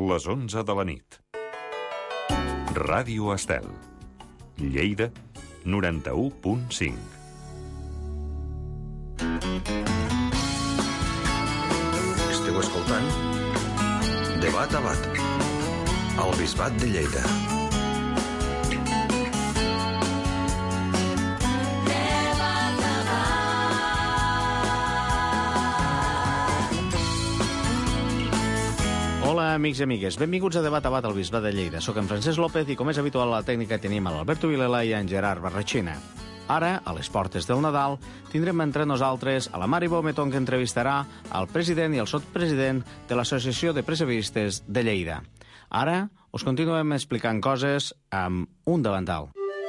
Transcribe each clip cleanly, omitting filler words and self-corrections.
les 11 de la nit. Ràdio Estel, Lleida, 91.5. Esteu escoltant Debat a Bat, al Bisbat de Lleida. Hola, amics i amigues. Benvinguts a Debat a Bat al Bisbat de Lleida. Soc en Francesc López i, com és habitual a la tècnica, tenim a l'Alberto Vilela i en Gerard Barrachina. Ara, a les portes del Nadal, tindrem entre nosaltres a la Mari Bometón, que entrevistarà al president i al sotspresident de l'Associació de Presevistes de Lleida. Ara us continuem explicant coses amb un davantal.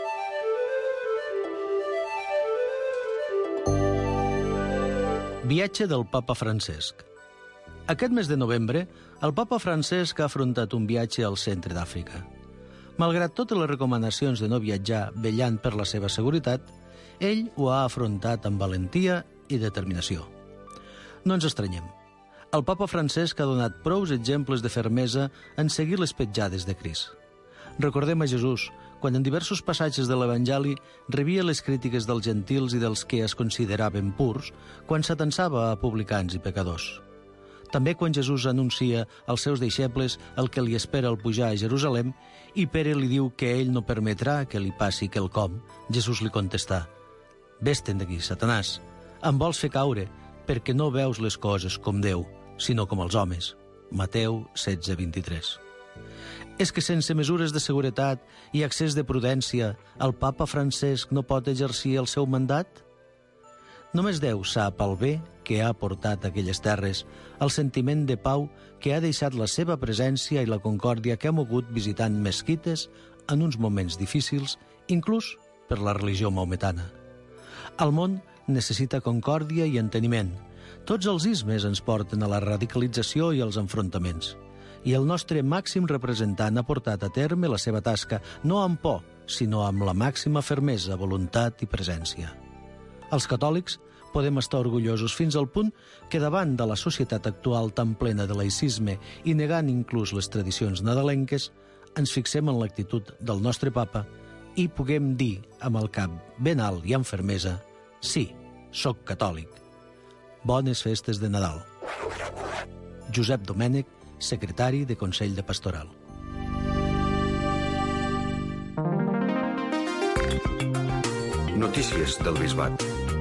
Viatge del papa Francesc. Aquest mes de novembre, el papa Francesc ha afrontat un viatge al centre d'Àfrica. Malgrat totes les recomanacions de no viatjar vetllant per la seva seguretat, ell ho ha afrontat amb valentia i determinació. No ens estranyem. El papa Francesc ha donat prous exemples de fermesa en seguir les petjades de Crist. Recordem a Jesús, quan en diversos passatges de l'Evangeli rebia les crítiques dels gentils i dels que es consideraven purs, quan s'atensava a publicans i pecadors. També quan Jesús anuncia als seus deixebles el que li espera al pujar a Jerusalem i Pere li diu que ell no permetrà que li passi quelcom, Jesús li contestà: «Ves-te'n d'aquí, Satanàs, em vols fer caure perquè no veus les coses com Déu, sinó com els homes». Mateu 16:23. És que sense mesures de seguretat i accés de prudència, el papa Francesc no pot exercir el seu mandat? Només Déu sap el bé que ha portat a aquelles terres, el sentiment de pau que ha deixat la seva presència i la concòrdia que ha mogut visitant mesquites en uns moments difícils, inclús per la religió maometana. El món necessita concòrdia i enteniment. Tots els ismes ens porten a la radicalització i als enfrontaments. I el nostre màxim representant ha portat a terme la seva tasca, no amb por, sinó amb la màxima fermesa, voluntat i presència. Els catòlics podem estar orgullosos fins al punt que davant de la societat actual tan plena de laïcisme i negant inclús les tradicions nadalenques, ens fixem en l'actitud del nostre papa i puguem dir amb el cap ben alt i amb fermesa: sí, soc catòlic. Bones festes de Nadal. Josep Domènech, secretari de Consell de Pastoral. Notícies del Bisbat.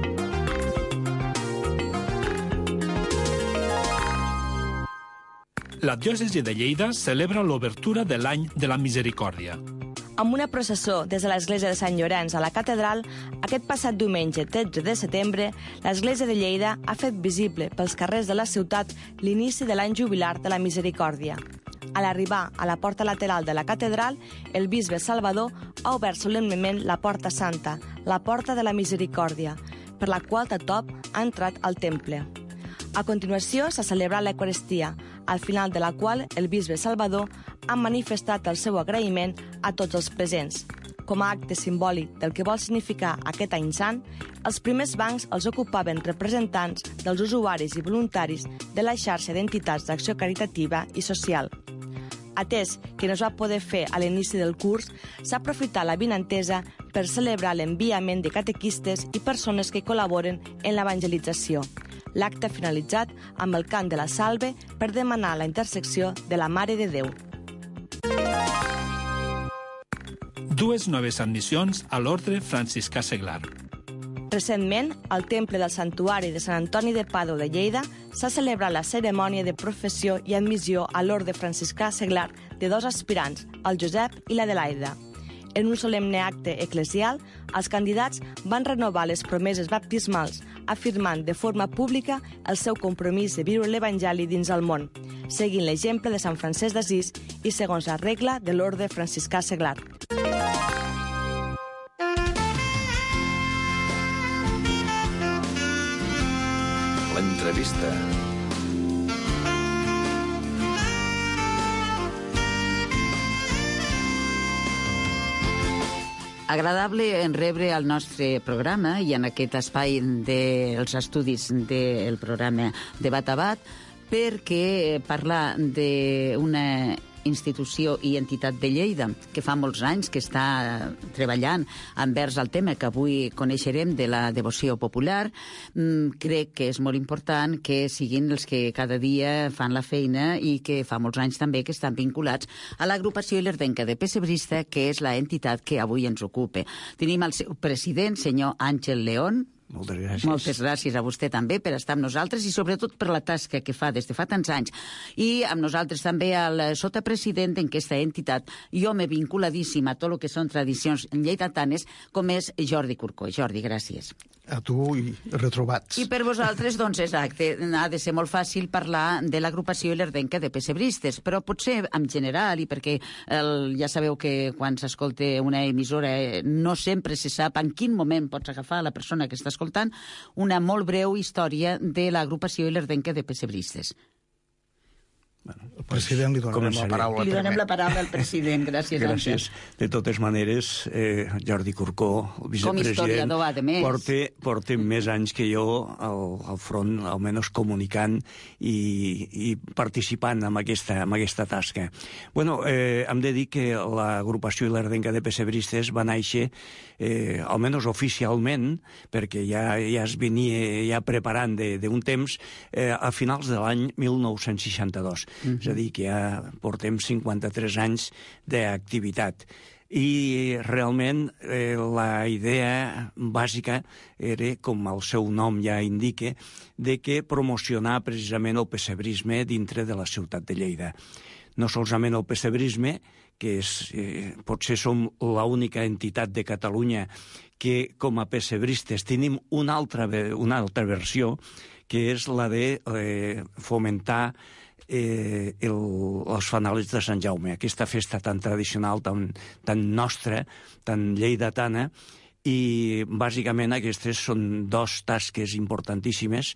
La diòcesi de Lleida celebra l'obertura de l'any de la Misericòrdia. Amb una processó des de l'església de Sant Llorenç a la catedral, aquest passat diumenge 13 de setembre, l'església de Lleida ha fet visible pels carrers de la ciutat l'inici de l'any jubilar de la Misericòrdia. A l'arribar a la porta lateral de la catedral, el bisbe Salvador ha obert solemnement la Porta Santa, la Porta de la Misericòrdia, per la qual tothom ha entrat al temple. A continuació s'ha celebrat l'Eucaristia, al final de la qual el bisbe Salvador ha manifestat el seu agraïment a tots els presents. Com a acte simbòlic del que vol significar aquest any sant, els primers bancs els ocupaven representants dels usuaris i voluntaris de la xarxa d'entitats d'acció caritativa i social. Atès que no es va poder fer a l'inici del curs, s'ha aprofitat la vinentesa per celebrar l'enviament de catequistes i persones que col·laboren en l'evangelització. L'acte ha finalitzat amb el cant de la salve per demanar la intersecció de la Mare de Déu. Dues noves admissions a l'Ordre Franciscà Seglar. Recentment, al Temple del Santuari de Sant Antoni de Pàdua de Lleida s'ha celebrat la cerimònia de professió i admissió a l'Orde Franciscà Seglar de dos aspirants, el Josep i l'Adelaida. En un solemne acte eclesial, els candidats van renovar les promeses baptismals, afirmant de forma pública el seu compromís de viure l'Evangeli dins el món, seguint l'exemple de Sant Francesc d'Assís i segons la regla de l'Orde Franciscà Seglar. L'entrevista. Agradable en rebre al nostre programa i en aquest espai dels estudis del programa Debat a Bat perquè parlar d'una institució i entitat de Lleida, que fa molts anys que està treballant envers el tema que avui coneixerem de la devoció popular, crec que és molt important que siguin els que cada dia fan la feina i que fa molts anys també que estan vinculats a l'agrupació ilerdenca de Pessebrista, que és la entitat que avui ens ocupa. Tenim el seu president, senyor Àngel León. Moltes gràcies. Moltes gràcies a vostè també per estar amb nosaltres i sobretot per la tasca que fa des de fa tants anys. I amb nosaltres també el sotapresident d'aquesta entitat i home vinculadíssim a tot el que són tradicions lleidatanes, com és Jordi Curcó. Jordi, gràcies. A tu i retrobats. I per vosaltres, doncs, exacte, ha de ser molt fàcil parlar de l'agrupació ilerdenca de pessebristes, però potser en general, i perquè ja sabeu que quan s'escolta una emissora no sempre se sap en quin moment pots agafar la persona que està escoltant, una molt breu història de l'agrupació ilerdenca de pessebristes. El president li donem la paraula. Li donem la paraula al president. Gràcies, Gràcies. De totes maneres, Jordi Curcó, el vicepresident, porta més anys que jo al front, almenys comunicant i participant en aquesta tasca. Bueno, hem de dir que l'agrupació ilerdenca de pessebristes va néixer, almenys oficialment, perquè ja es venia preparant d'un temps, a finals de l'any 1962. És a dir, que ja portem 53 anys d'activitat. I realment la idea bàsica era, com el seu nom ja indica, de que promocionar precisament el pessebrisme dintre de la ciutat de Lleida. No solament el pessebrisme, que potser som l'única entitat de Catalunya que com a pessebristes tenim una altra versió, que és la de fomentar els fanals de Sant Jaume, aquesta festa tan tradicional, tan nostra, tan lleidatana, i bàsicament aquestes són dos tasques importantíssimes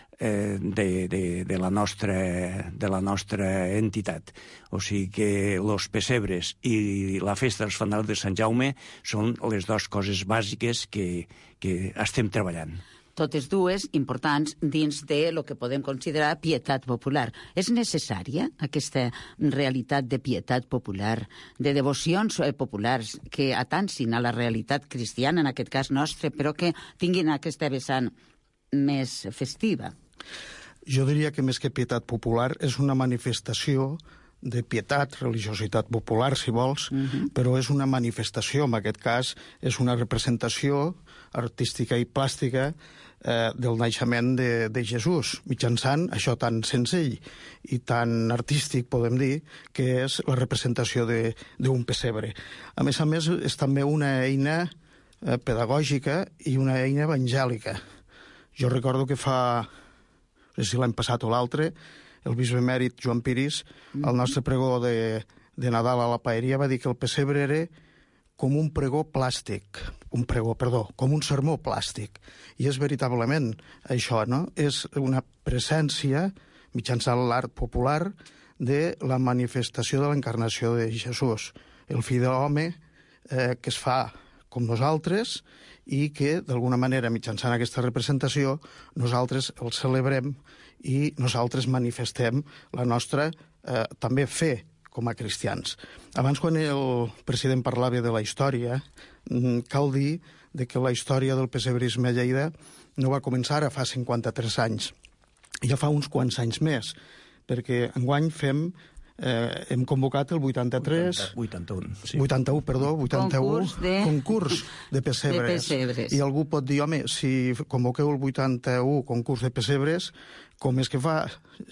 de la nostra entitat. O sigui que els pessebres i la festa dels fanals de Sant Jaume són les dues coses bàsiques que estem treballant. Totes dues importants dins de lo que podem considerar pietat popular. És necessària aquesta realitat de pietat popular, de devocions populars que atancin a la realitat cristiana, en aquest cas nostre, però que tinguin aquesta vessant més festiva? Jo diria que més que pietat popular és una manifestació de pietat, religiositat popular, si vols, però és una manifestació, en aquest cas és una representació artística i plàstica del naixement de Jesús, mitjançant això tan senzill i tan artístic, podem dir, que és la representació d'un pessebre. A més, és també una eina pedagògica i una eina evangèlica. Jo recordo que no sé si l'any passat o l'altre, el bisbe emèrit Joan Piris, al nostre pregó de Nadal a la Paeria, va dir que el pessebre era com un com un sermó plàstic. I és veritablement això, no? És una presència, mitjançant l'art popular, de la manifestació de l'encarnació de Jesús, el fill de l'home que es fa com nosaltres i que, d'alguna manera, mitjançant aquesta representació, nosaltres el celebrem i nosaltres manifestem la nostra també fe com a cristians. Abans, quan el president parlava de la història, cal dir que la història del pessebrisme a Lleida no va començar ara fa 53 anys, ja fa uns quants anys més, perquè enguany hem convocat el 81 concurs de pessebres. I algú pot dir, home, si convoqueu el 81 concurs de pessebres, com és que fa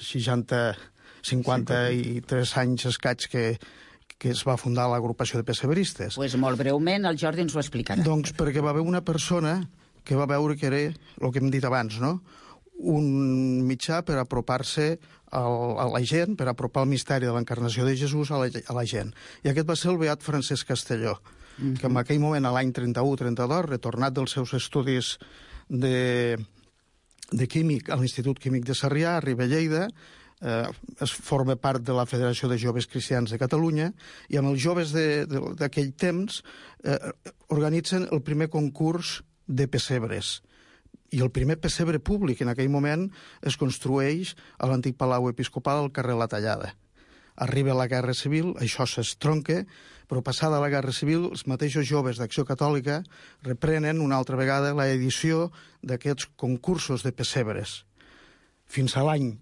53 anys escaig que es va fundar l'agrupació de pessebristes? Pues molt breument el Jordi ens ho explicarà. Doncs perquè va haver una persona que va veure que era el que hem dit abans, no? Un mitjà per apropar-se a la gent, per apropar el misteri de l'encarnació de Jesús a la gent. I aquest va ser el beat Francesc Castelló, que en aquell moment, a l'any 31-32, retornat dels seus estudis de químic a l'Institut Químic de Sarrià, arriba a Lleida, es forma part de la Federació de Joves Cristians de Catalunya, i amb els joves d'aquell temps organitzen el primer concurs de pessebres. I el primer pessebre públic en aquell moment es construeix a l'antic Palau Episcopal al carrer La Tallada. Arriba la Guerra Civil, això s'estronca, però passada la Guerra Civil, els mateixos joves d'Acció Catòlica reprenen una altra vegada l'edició d'aquests concursos de pessebres, fins a l'any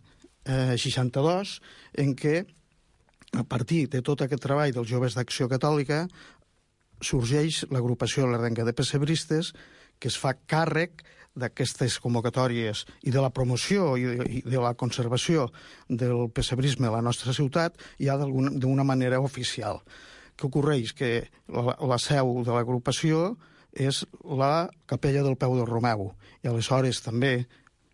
62, en què, a partir de tot aquest treball dels joves d'Acció Catòlica, sorgeix l'agrupació L'ardenca de Pessebristes, que es fa càrrec d'aquestes convocatòries i de la promoció i de la conservació del pessebrisme a la nostra ciutat ja d'una manera oficial. Què ocorreix? Que la seu de l'agrupació és la Capella del Peu del Romeu, i aleshores també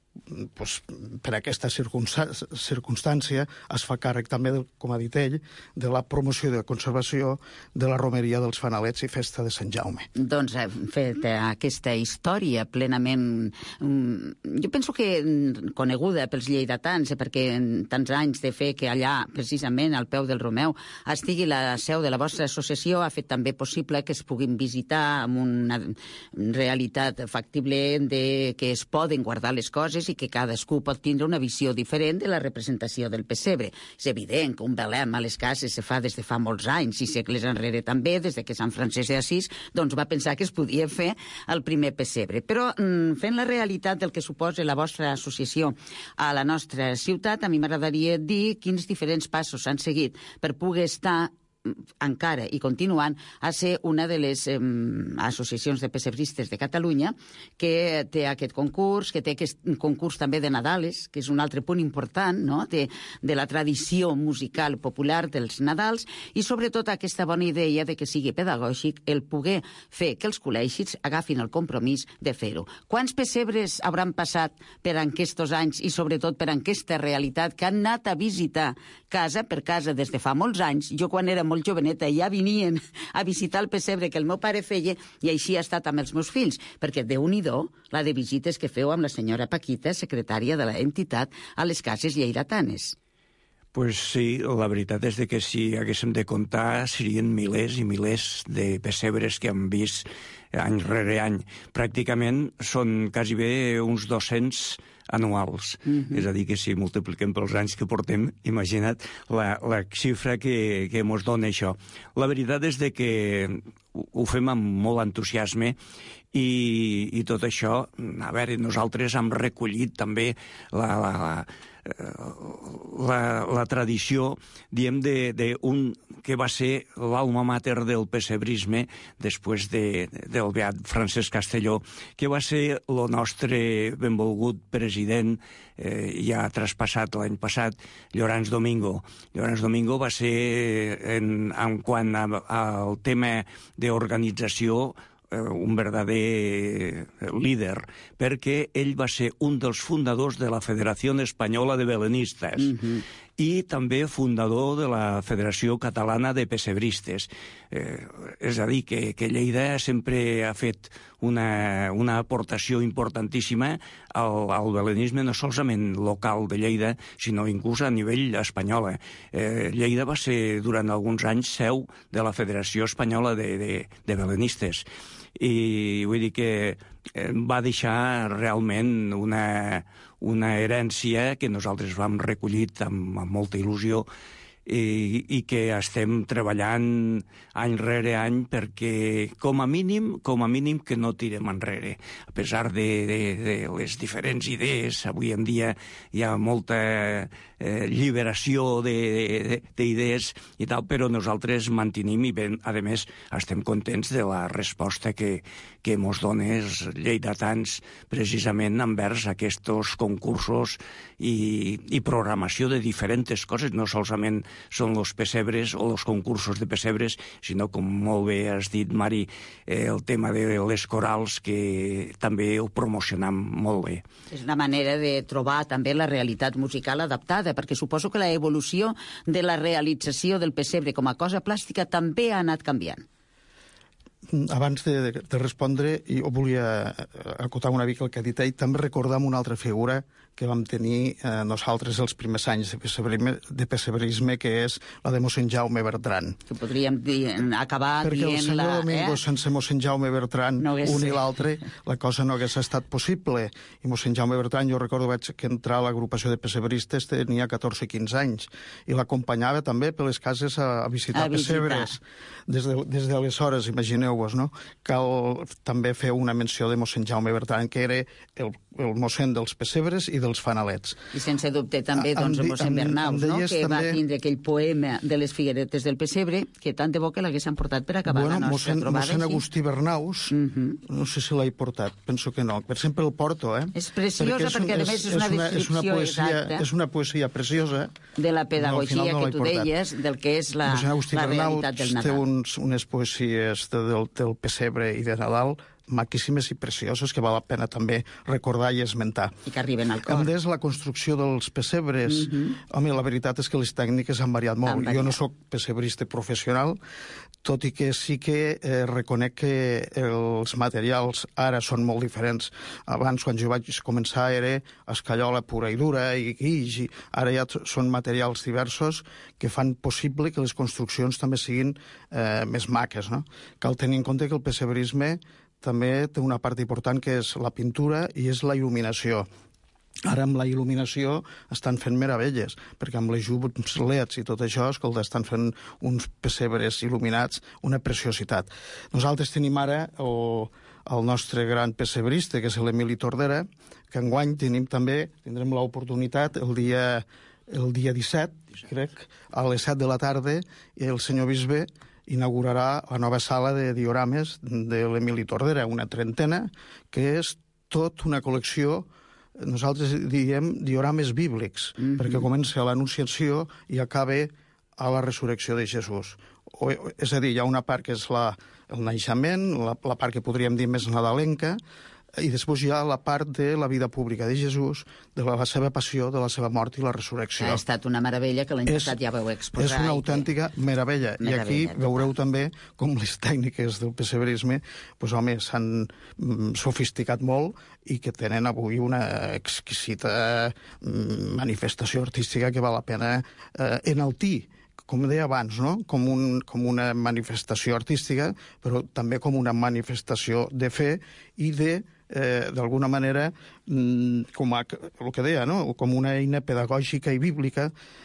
per aquesta circumstància es fa càrrec també, com ha dit ell, de la promoció i de conservació de la romeria dels Fanalets i Festa de Sant Jaume. Doncs fet aquesta història plenament, jo penso que coneguda pels lleidatans, perquè en tants anys de fer que allà, precisament al peu del Romeu, estigui la seu de la vostra associació, ha fet també possible que es puguin visitar amb una realitat factible de que es poden guardar les coses i que cadascú pot tindre una visió diferent de la representació del pessebre. És evident que un Belém a les cases se fa des de fa molts anys, i segles enrere també, des de que Sant Francesc d'Assís doncs va pensar que es podia fer el primer pessebre. Però fent la realitat del que suposa la vostra associació a la nostra ciutat, a mi m'agradaria dir quins diferents passos s'han seguit per poder estar encara i continuant a ser una de les associacions de pessebristes de Catalunya que té aquest concurs, que té aquest concurs també de Nadales, que és un altre punt important, no?, de la tradició musical popular dels Nadals, i sobretot aquesta bona idea de que sigui pedagògic el poder fer que els col·legis agafin el compromís de fer-ho. Quants pessebres hauran passat per aquests anys i sobretot per aquesta realitat que han anat a visitar casa per casa des de fa molts anys? Jo quan era molt joveneta ja venien a visitar el pessebre que el meu pare feia, i així ha estat amb els meus fills, perquè Déu-n'hi-do la de visites que feu amb la senyora Paquita, secretària de l'entitat, a les cases lleidatanes. Pues sí, la veritat és que si haguéssim de comptar serien milers i milers de pessebres que hem vist any rere any. Pràcticament són quasi bé uns 200 anuals. És a dir, que si multipliquem pels anys que portem, imagina't la xifra que ens dona això. La veritat és que ho fem amb molt entusiasme i tot això, a veure, nosaltres hem recollit també la tradició, diem, d'un que va ser l'alma mater del pessebrisme després del beat Francesc Castelló, que va ser el nostre benvolgut president, ja traspassat l'any passat, Llorenç Domingo. Llorenç Domingo va ser, en quant al tema d'organització, un verdader líder, perquè ell va ser un dels fundadors de la Federació Espanyola de Belenistes i també fundador de la Federació Catalana de Pessebristes. És a dir, que Lleida sempre ha fet una aportació importantíssima al belenisme, no solament local de Lleida, sinó inclús a nivell espanyol. Lleida va ser durant alguns anys seu de la Federació Espanyola de Belenistes, i vull dir que va deixar realment una herència que nosaltres vam recollir amb molta il·lusió i que estem treballant any rere any perquè com a mínim que no tirem enrere. A pesar de les diferents idees, avui en dia hi ha molta lliberació d'idees i tal, però nosaltres mantenim i, a més, estem contents de la resposta que ens donen els lleidatans precisament envers aquests concursos i programació de diferents coses, no solament són els pessebres o els concursos de pessebres, sinó, com molt bé has dit, Mari, el tema de les corals, que també ho promocionam molt bé. És una manera de trobar també la realitat musical adaptada, perquè suposo que la evolució de la realització del pessebre com a cosa plàstica també ha anat canviant. abans de respondre, jo volia acotar una mica el que ha dit ell, també recordar una altra figura que vam tenir nosaltres els primers anys de pessebrisme, que és la de mossèn Jaume Bertran. Que podríem acabar dient-la... Perquè el senyor Domingo, sense mossèn Jaume Bertran, un i l'altre, la cosa no hagués estat possible. I mossèn Jaume Bertran, jo recordo que entrar a l'agrupació de pessebristes tenia 14-15 anys, i l'acompanyava també per les cases a visitar pessebres. Des d'aleshores, imagineu-vos, no? Cal també fer una menció de mossèn Jaume Bertran, que era el mossèn dels pessebres i dels fanalets. I sense dubte també mossèn Bernaus, no? Que va tindre aquell poema de les figueretes del pessebre, que tant de bo que l'haguessin portat per acabar la nostra trobada. Mossèn Agustí Bernaus, no sé si l'he portat, penso que no. Per exemple, el porto, És preciosa perquè, a més, és una descripció exacta. És una poesia preciosa. De la pedagogia que tu deies, del que és la realitat del Nadal. Té unes poesies del pessebre i de Nadal maquíssimes i precioses que val la pena també recordar i esmentar. I que arriben al cor. A més, la construcció dels pessebres, home, la veritat és que les tècniques han variat molt. Jo no sóc pessebrista professional, tot i que sí que reconec que els materials ara són molt diferents. Abans, quan jo vaig començar, era escaiola pura i dura i guix, i ara ja són materials diversos que fan possible que les construccions també siguin més maques, no? Cal tenir en compte que el pessebrisme també té una part important que és la pintura i és la il·luminació. Ara amb la il·luminació estan fent meravelles, perquè amb les llums LEDs i tot això, escolta, estan fent uns pessebres il·luminats, una preciositat. Nosaltres tenim ara el nostre gran pessebrista, que és l'Emili Tordera, que enguany tindrem l'oportunitat el dia 17, crec, a les 7 de la tarda, i el senyor bisbe inaugurarà la nova sala de diorames de l'Emili Tordera, una trentena, que és tot una col·lecció, nosaltres diem diorames bíblics, perquè comença a l'Anunciació i acaba a la resurrecció de Jesús. És a dir, hi ha una part que és el naixement, la part que podríem dir més nadalenca, i després hi ha la part de la vida pública de Jesús, de la seva passió, de la seva mort i la resurrecció. Ha estat una meravella que l'any passat ja vau exposar. És una autèntica meravella. I aquí veureu també com les tècniques del pessebrisme s'han sofisticat molt i que tenen avui una exquisita manifestació artística que val la pena enaltir, com deia abans, no? Com una manifestació artística, però també com una manifestació de fe i d'alguna manera, com el que deia, no? Com una eina pedagògica i bíblica,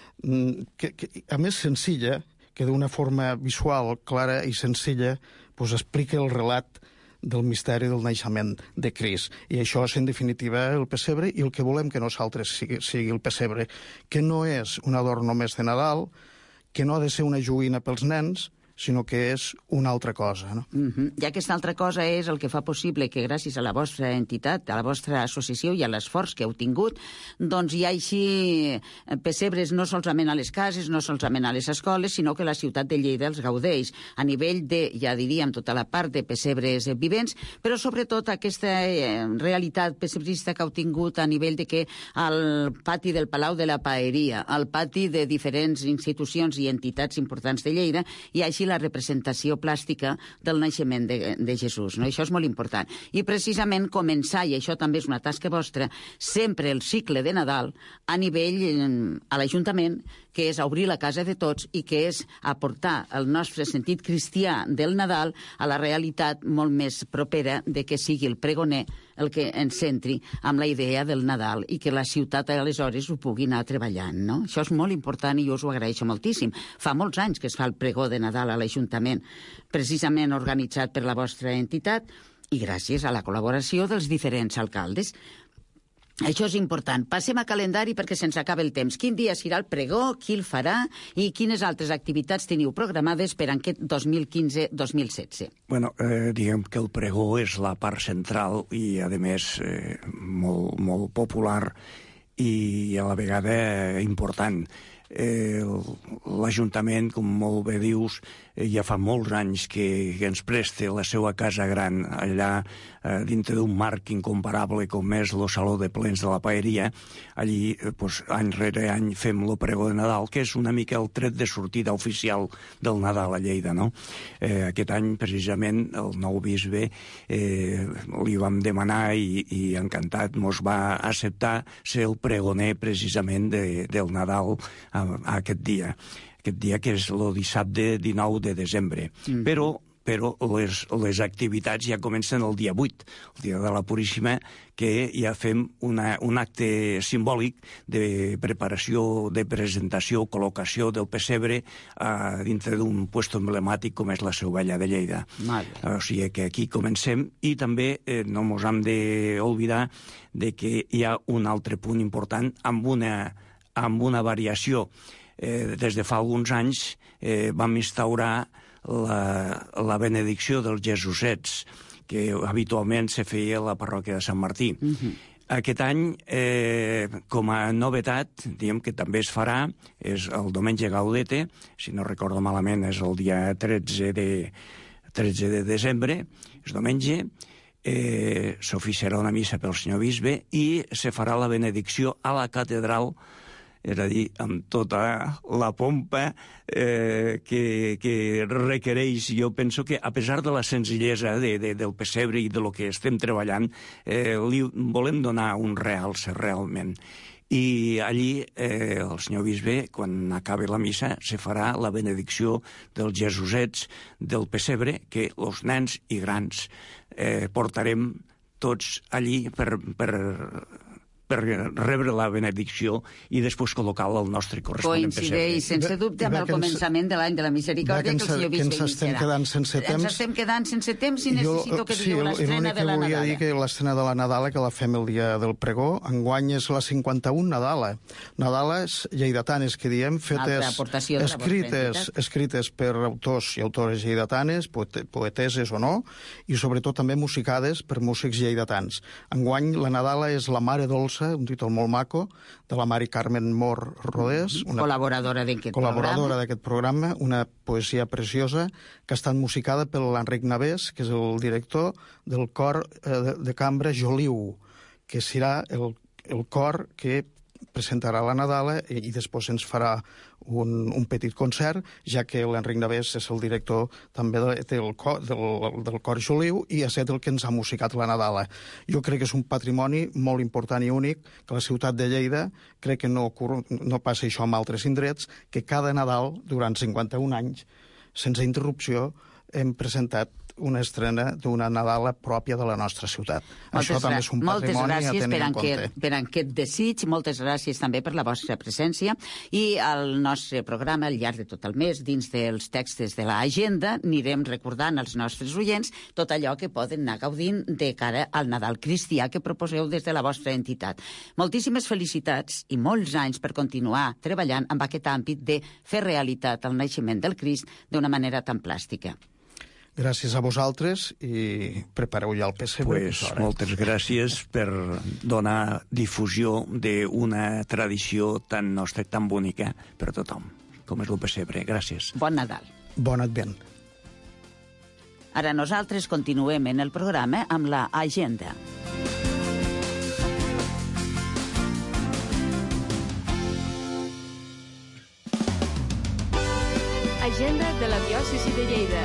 que a més senzilla, que d'una forma visual, clara i senzilla, explica el relat del misteri del naixement de Crist. I això és, en definitiva, el pessebre, i el que volem que nosaltres sigui el pessebre, que no és un adorn només de Nadal, que no ha de ser una joguina pels nens, sinó que és una altra cosa. No? I aquesta altra cosa és el que fa possible que gràcies a la vostra entitat, a la vostra associació i a l'esforç que heu tingut, doncs hi hagi pessebres no solament a les cases, no solament a les escoles, sinó que la ciutat de Lleida els gaudeix a nivell de, ja diríem, tota la part de pessebres vivents, però sobretot aquesta realitat pessebrista que heu tingut a nivell de que al pati del Palau de la Paeria, al pati de diferents institucions i entitats importants de Lleida, hi hagi la representació plàstica del naixement de Jesús. No? Això és molt important. I precisament començar, i això també és una tasca vostra, sempre el cicle de Nadal a nivell a l'Ajuntament, que és obrir la casa de tots i que és aportar el nostre sentit cristià del Nadal a la realitat molt més propera de que sigui el pregoner el que ens centri amb la idea del Nadal i que la ciutat aleshores ho pugui anar treballant. No? Això és molt important i jo us ho agraeixo moltíssim. Fa molts anys que es fa el pregó de Nadal a l'Ajuntament, precisament organitzat per la vostra entitat i gràcies a la col·laboració dels diferents alcaldes. Això és important. Passem a calendari perquè se'ns acaba el temps. Quin dia serà el pregó, qui el farà i quines altres activitats teniu programades per aquest 2015-2016? Bueno, diguem que el pregó és la part central i, a més, molt popular i a la vegada important. l'Ajuntament, com molt bé dius, ja fa molts anys que ens presta la seva casa gran allà dintre d'un marc incomparable com és el Saló de Plens de la Paeria. Allí, any rere any, fem el pregó de Nadal, que és una mica el tret de sortida oficial del Nadal a Lleida, no? Aquest any, precisament, el nou bisbe li vam demanar i encantat mos va acceptar ser el pregoner precisament del Nadal aquest dia que és el dissabte 19 de desembre. Però les activitats ja comencen el dia 8, el dia de la Puríssima, que ja fem un acte simbòlic de preparació, de presentació, col·locació del pessebre dintre d'un puesto emblemàtic com és la Seu Vella de Lleida. O sigui que aquí comencem, i també no ens hem d'oblidar que hi ha un altre punt important amb una variació. Des de fa alguns anys vam instaurar la benedicció dels Jesusets, que habitualment se feia a la parròquia de Sant Martí. Aquest any, com a novetat, diguem que també es farà, és el diumenge Gaudete, si no recordo malament és el dia 13 de desembre, és diumenge, s'oficiarà una missa pel senyor bisbe i se farà la benedicció a la catedral, és a dir, amb tota la pompa que requereix. Jo penso que, a pesar de la senzillesa del pessebre i de lo que estem treballant, li volem donar un realce realment. I allí el senyor bisbe, quan acabi la missa, se farà la benedicció dels Jesusets del pessebre, que els nens i grans portarem tots allí per rebre la benedicció i després col·locar-la al nostre corresponent pessebre. Coincideix, sense dubte, amb el començament de l'any de la misericòrdia que el senyor bisbe iniciarà. Ens estem quedant sense temps. Ens estem quedant sense temps i necessito que digueu l'estrena de la Nadala. L'únic que volia dir que l'estrena de la Nadala, que la fem el dia del pregó, enguany és la 51 Nadala. Nadales lleidatanes, que diem, fetes, escrites per autors i autores lleidatanes, poeteses o no, i sobretot també musicades per músics lleidatans. Enguany la Nadala és la Mare Dolça, un títol molt maco, de la Mari Carmen Mor Rodés, col·laboradora d'aquest programa, una poesia preciosa que ha estat musicada per l'Enric Navès, que és el director del cor de cambra Joliu, que serà el cor que presentarà la Nadala i després ens farà un petit concert, ja que l'Enric Navès és el director també del cor Joliu i ha estat el que ens ha musicat la Nadala. Jo crec que és un patrimoni molt important i únic, que la ciutat de Lleida, crec que no passa això en altres indrets, que cada Nadal, durant 51 anys, sense interrupció, hem presentat una estrena d'una Nadala pròpia de la nostra ciutat. Això també és un patrimoni a tenir en compte. Per aquest desig, moltes gràcies també per la vostra presència, i al nostre programa, al llarg de tot el mes, dins dels textos de l'agenda, anirem recordant als nostres oients tot allò que poden anar gaudint de cara al Nadal cristià que proposeu des de la vostra entitat. Moltíssimes felicitats i molts anys per continuar treballant amb aquest àmbit de fer realitat el naixement del Crist d'una manera tan plàstica. Gràcies a vosaltres i prepareu ja el pessebre. Moltes gràcies per donar difusió d'una tradició tan nostra, tan bonica per a tothom, com és el pessebre. Gràcies. Bon Nadal. Bon Advent. Ara nosaltres continuem en el programa amb la agenda. Agenda de la diòcesi de Lleida.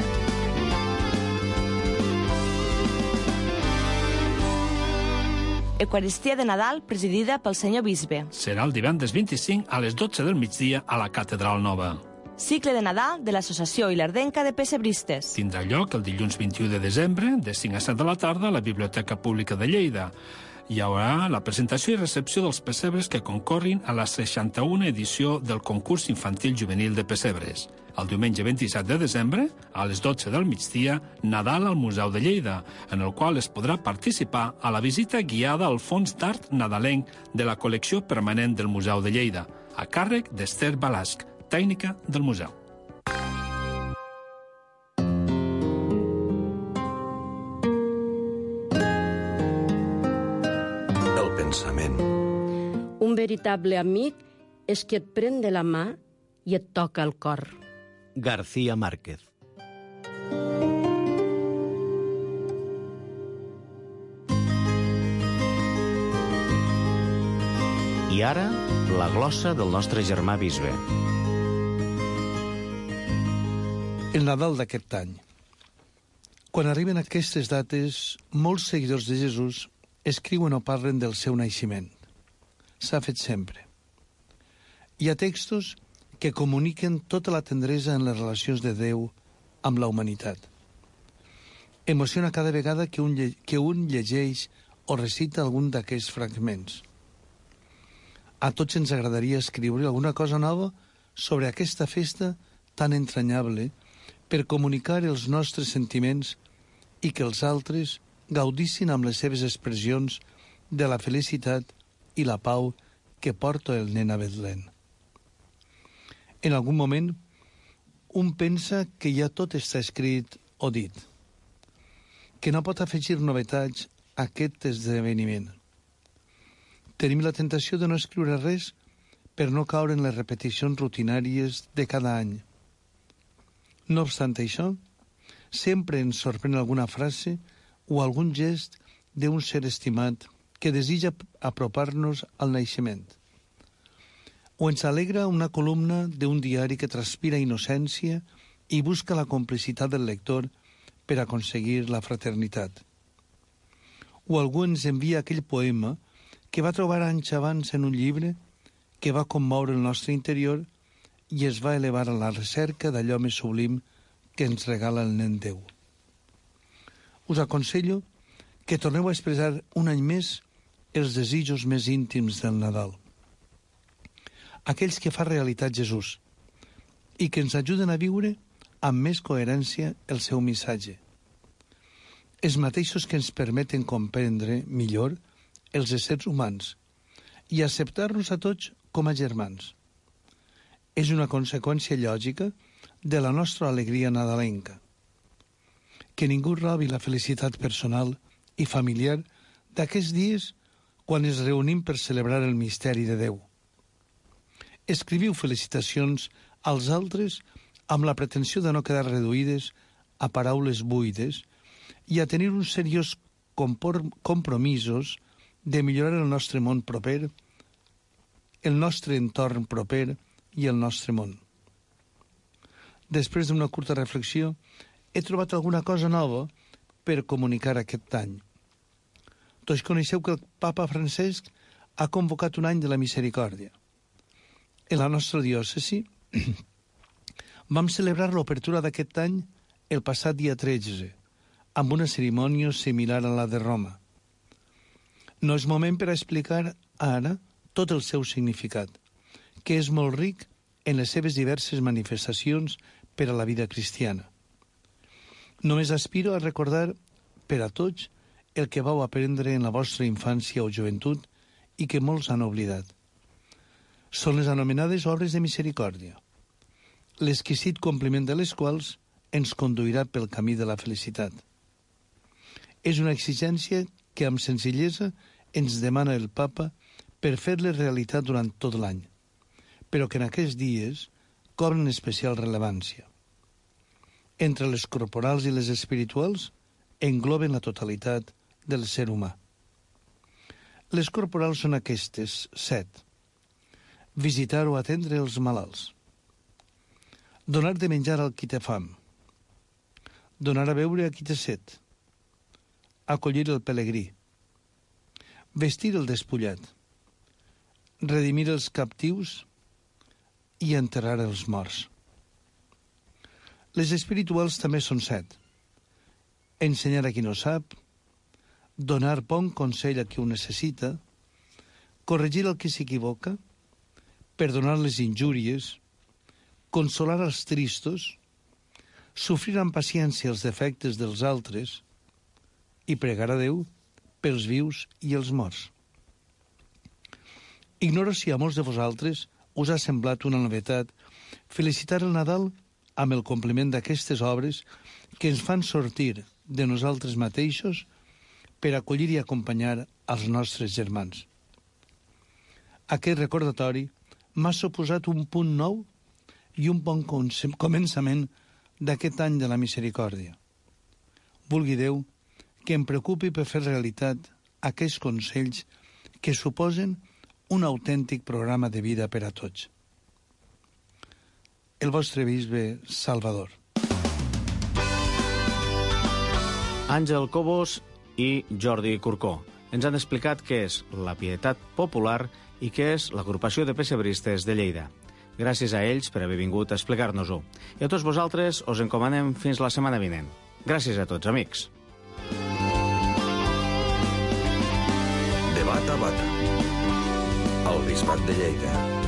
Eucaristia de Nadal presidida pel senyor bisbe. Serà el divendres 25 a les 12 del migdia a la Catedral Nova. Cicle de Nadal de l'Associació Ilerdenca de Pessebristes. Tindrà lloc el dilluns 21 de desembre, de 5 a 7 de la tarda, a la Biblioteca Pública de Lleida. Hi haurà la presentació i recepció dels pessebres que concorrin a la 61a edició del concurs infantil juvenil de pessebres. El diumenge 27 de desembre, a les 12 del migdia, Nadal al Museu de Lleida, en el qual es podrà participar a la visita guiada al fons d'art nadalenc de la col·lecció permanent del Museu de Lleida, a càrrec d'Esther Balasc, tècnica del museu. El pensament. Un veritable amic és que et pren de la mà i et toca el cor. García Márquez. I ara, la glossa del nostre germà bisbe. El Nadal d'aquest any. Quan arriben aquestes dates, molts seguidors de Jesús escriuen o parlen del seu naixement. S'ha fet sempre. Hi ha textos que comuniquen tota la tendresa en les relacions de Déu amb la humanitat. Emociona cada vegada que un llegeix o recita algun d'aquests fragments. A tots ens agradaria escriure alguna cosa nova sobre aquesta festa tan entranyable per comunicar els nostres sentiments i que els altres gaudissin amb les seves expressions de la felicitat i la pau que porta el nen a Betlem. En algun moment, un pensa que ja tot està escrit o dit, que no pot afegir novetats a aquest esdeveniment. Tenim la tentació de no escriure res per no caure en les repeticions rutinàries de cada any. No obstant això, sempre ens sorprèn alguna frase o algun gest d'un ser estimat que desitja apropar-nos al naixement. O ens alegra una columna d'un diari que transpira innocència i busca la complicitat del lector per aconseguir la fraternitat. O algú ens envia aquell poema que va trobar anys abans en un llibre, que va commoure el nostre interior i es va elevar a la recerca d'allò més sublim que ens regala el nen Déu. Us aconsello que torneu a expressar un any més els desitjos més íntims del Nadal. Aquells que fa realitat Jesús i que ens ajuden a viure amb més coherència el seu missatge. Els mateixos que ens permeten comprendre millor els éssers humans i acceptar-nos a tots com a germans. És una conseqüència lògica de la nostra alegria nadalenca. Que ningú robi la felicitat personal i familiar d'aquests dies quan ens reunim per celebrar el misteri de Déu. Escriviu felicitacions als altres amb la pretensió de no quedar reduïdes a paraules buides i a tenir uns seriós compromisos de millorar el nostre món proper, el nostre entorn proper i el nostre món. Després d'una curta reflexió, he trobat alguna cosa nova per comunicar aquest any. Tots coneixeu que el papa Francesc ha convocat un any de la misericòrdia. En la nostra diòcesi vam celebrar l'obertura d'aquest any el passat dia 13, amb una cerimònia similar a la de Roma. No és moment per a explicar ara tot el seu significat, que és molt ric en les seves diverses manifestacions per a la vida cristiana. Només aspiro a recordar per a tots el que vau aprendre en la vostra infància o joventut i que molts han oblidat. Són les anomenades obres de misericòrdia, l'exquisit compliment de les quals ens conduirà pel camí de la felicitat. És una exigència que amb senzillesa ens demana el papa per fer-les realitat durant tot l'any, però que en aquests dies cobren especial rellevància. Entre les corporals i les espirituals engloben la totalitat del ser humà. Les corporals són aquestes, 7. Visitar o atendre els malalts. Donar de menjar al qui té fam. Donar a beure a qui té set. Acollir el pelegrí. Vestir el despullat. Redimir els captius i enterrar els morts. Les espirituals també són 7. Ensenyar a qui no sap, donar bon consell a qui ho necessita, corregir el qui s'equivoca, perdonar les injúries, consolar els tristos, sofrir amb paciència els defectes dels altres i pregar a Déu pels vius i els morts. Ignoro si a molts de vosaltres us ha semblat una novetat felicitar el Nadal amb el compliment d'aquestes obres que ens fan sortir de nosaltres mateixos per acollir i acompanyar els nostres germans. Aquest recordatori m'ha suposat un punt nou i un bon començament d'aquest any de la misericòrdia. Vulgui Déu que em preocupi per fer realitat aquells consells que suposen un autèntic programa de vida per a tots. El vostre bisbe Salvador. Àngel Cobos i Jordi Corcó ens han explicat què és la pietat popular i què és l'agrupació de pessebristes de Lleida. Gràcies a ells per haver vingut a explicar-nos-ho. I a tots vosaltres us encomanem fins la setmana vinent. Gràcies a tots, amics. De bat a bat. El Bisbat de Lleida.